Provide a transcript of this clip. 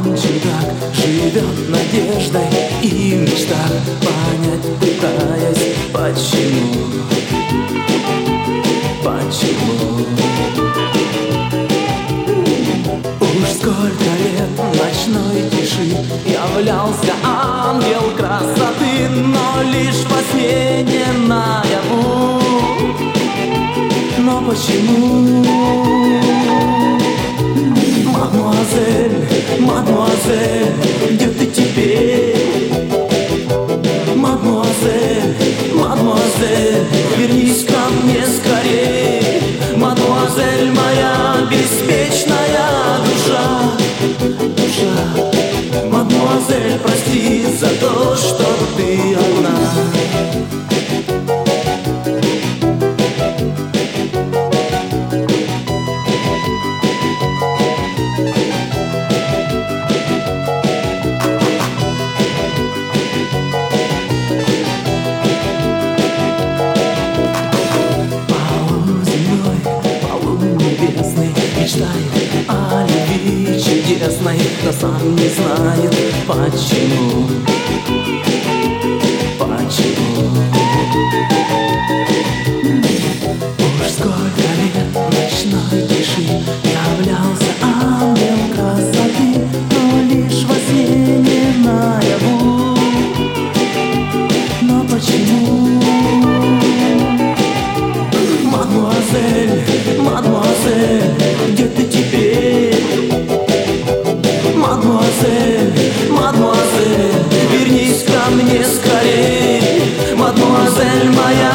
Он чудак, живет надеждой и в мечтах, понять пытаясь, почему, почему. Уж сколько лет ночной тиши являлся ангел красоты, но лишь во сне не наяву. Но почему? Мадемуазель, мадемуазель, где ты теперь? Мадемуазель, мадемуазель, вернись ко мне скорей. Мадемуазель, моя беспечная душа, душа. Мадемуазель, прости за то, что ты одна. Мечтает о любви чудесной, но сам не знает, почему, почему. Уж сколько лет ночной тиши являлся ангел красоты, но лишь во сне не наяву. Но почему? Мадемуазель, мадемуазель, где ты теперь? Мадемуазель, мадемуазель, вернись ко мне скорей. Мадемуазель, моя